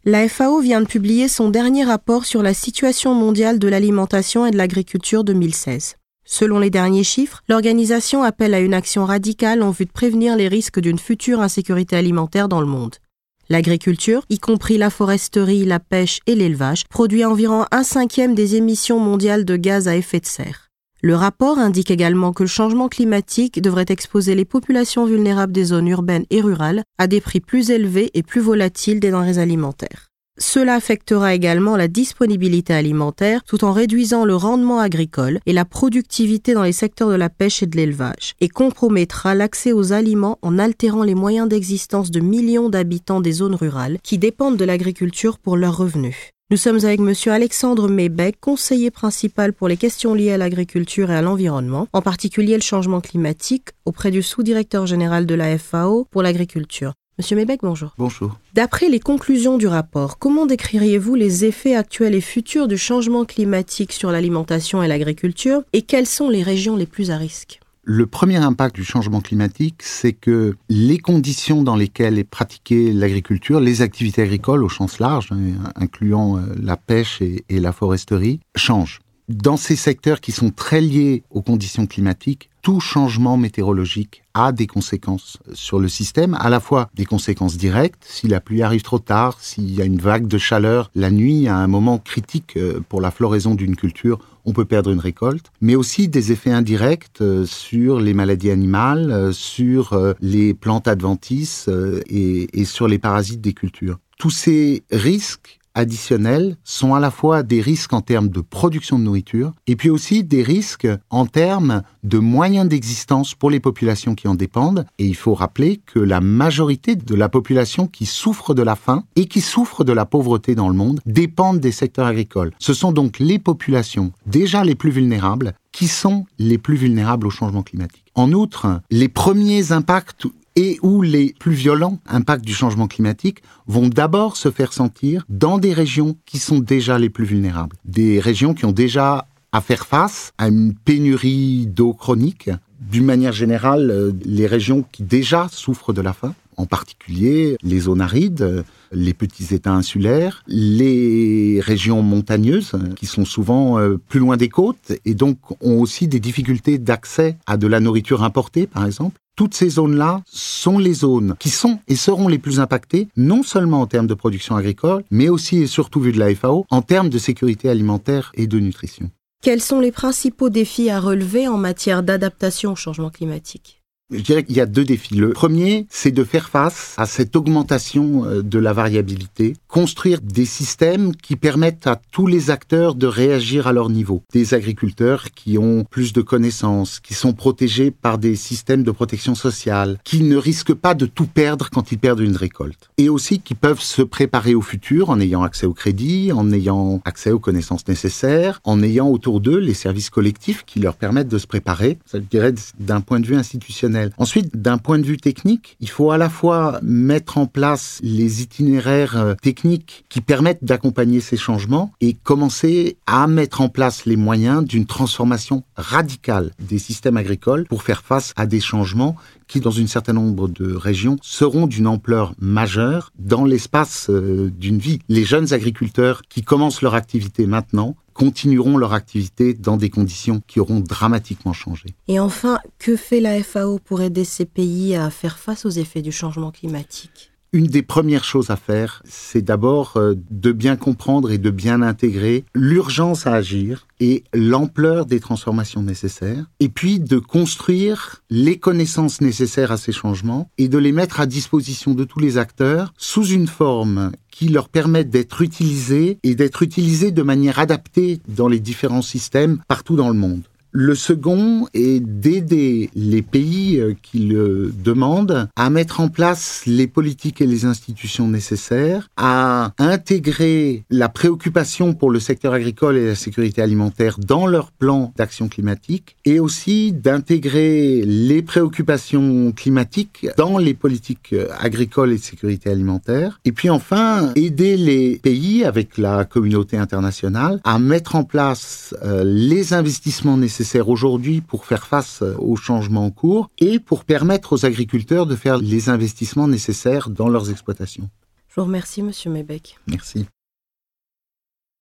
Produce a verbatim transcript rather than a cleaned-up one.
La F A O vient de publier son dernier rapport sur la situation mondiale de l'alimentation et de l'agriculture deux mille seize. Selon les derniers chiffres, l'organisation appelle à une action radicale en vue de prévenir les risques d'une future insécurité alimentaire dans le monde. L'agriculture, y compris la foresterie, la pêche et l'élevage, produit environ un cinquième des émissions mondiales de gaz à effet de serre. Le rapport indique également que le changement climatique devrait exposer les populations vulnérables des zones urbaines et rurales à des prix plus élevés et plus volatiles des denrées alimentaires. Cela affectera également la disponibilité alimentaire tout en réduisant le rendement agricole et la productivité dans les secteurs de la pêche et de l'élevage, et compromettra l'accès aux aliments en altérant les moyens d'existence de millions d'habitants des zones rurales qui dépendent de l'agriculture pour leurs revenus. Nous sommes avec M. Alexandre Meybeck, conseiller principal pour les questions liées à l'agriculture et à l'environnement, en particulier le changement climatique, auprès du sous-directeur général de la F A O pour l'agriculture. Monsieur Meybeck, bonjour. Bonjour. D'après les conclusions du rapport, comment décririez-vous les effets actuels et futurs du changement climatique sur l'alimentation et l'agriculture, et quelles sont les régions les plus à risque ? Le premier impact du changement climatique, c'est que les conditions dans lesquelles est pratiquée l'agriculture, les activités agricoles au sens large, incluant la pêche et, et la foresterie, changent. Dans ces secteurs qui sont très liés aux conditions climatiques, tout changement météorologique a des conséquences sur le système, à la fois des conséquences directes, si la pluie arrive trop tard, s'il y a une vague de chaleur la nuit, à un moment critique pour la floraison d'une culture, on peut perdre une récolte, mais aussi des effets indirects sur les maladies animales, sur les plantes adventices et, et sur les parasites des cultures. Tous ces risques additionnels sont à la fois des risques en termes de production de nourriture et puis aussi des risques en termes de moyens d'existence pour les populations qui en dépendent. Et il faut rappeler que la majorité de la population qui souffre de la faim et qui souffre de la pauvreté dans le monde dépendent des secteurs agricoles. Ce sont donc les populations déjà les plus vulnérables qui sont les plus vulnérables au changement climatique. En outre, les premiers impacts et où les plus violents impacts du changement climatique vont d'abord se faire sentir dans des régions qui sont déjà les plus vulnérables. Des régions qui ont déjà à faire face à une pénurie d'eau chronique. D'une manière générale, les régions qui déjà souffrent de la faim, en particulier les zones arides, les petits États insulaires, les régions montagneuses, qui sont souvent plus loin des côtes et donc ont aussi des difficultés d'accès à de la nourriture importée, par exemple. Toutes ces zones-là sont les zones qui sont et seront les plus impactées, non seulement en termes de production agricole, mais aussi et surtout, vu de la F A O, en termes de sécurité alimentaire et de nutrition. Quels sont les principaux défis à relever en matière d'adaptation au changement climatique ? Je dirais qu'il y a deux défis. Le premier, c'est de faire face à cette augmentation de la variabilité, construire des systèmes qui permettent à tous les acteurs de réagir à leur niveau. Des agriculteurs qui ont plus de connaissances, qui sont protégés par des systèmes de protection sociale, qui ne risquent pas de tout perdre quand ils perdent une récolte. Et aussi qui peuvent se préparer au futur en ayant accès au crédit, en ayant accès aux connaissances nécessaires, en ayant autour d'eux les services collectifs qui leur permettent de se préparer, ça je dirais d'un point de vue institutionnel. Ensuite, d'un point de vue technique, il faut à la fois mettre en place les itinéraires techniques qui permettent d'accompagner ces changements et commencer à mettre en place les moyens d'une transformation radicale des systèmes agricoles pour faire face à des changements qui, dans un certain nombre de régions, seront d'une ampleur majeure dans l'espace d'une vie. Les jeunes agriculteurs qui commencent leur activité maintenant continueront leur activité dans des conditions qui auront dramatiquement changé. Et enfin, que fait la F A O pour aider ces pays à faire face aux effets du changement climatique ? Une des premières choses à faire, c'est d'abord de bien comprendre et de bien intégrer l'urgence à agir et l'ampleur des transformations nécessaires, et puis de construire les connaissances nécessaires à ces changements et de les mettre à disposition de tous les acteurs sous une forme qui leur permette d'être utilisés et d'être utilisés de manière adaptée dans les différents systèmes partout dans le monde. Le second est d'aider les pays qui le demandent à mettre en place les politiques et les institutions nécessaires, à intégrer la préoccupation pour le secteur agricole et la sécurité alimentaire dans leur plan d'action climatique et aussi d'intégrer les préoccupations climatiques dans les politiques agricoles et de sécurité alimentaire. Et puis enfin, aider les pays avec la communauté internationale à mettre en place euh, les investissements nécessaires aujourd'hui pour faire face aux changements en cours et pour permettre aux agriculteurs de faire les investissements nécessaires dans leurs exploitations. Je vous remercie, Monsieur Mébec. Merci.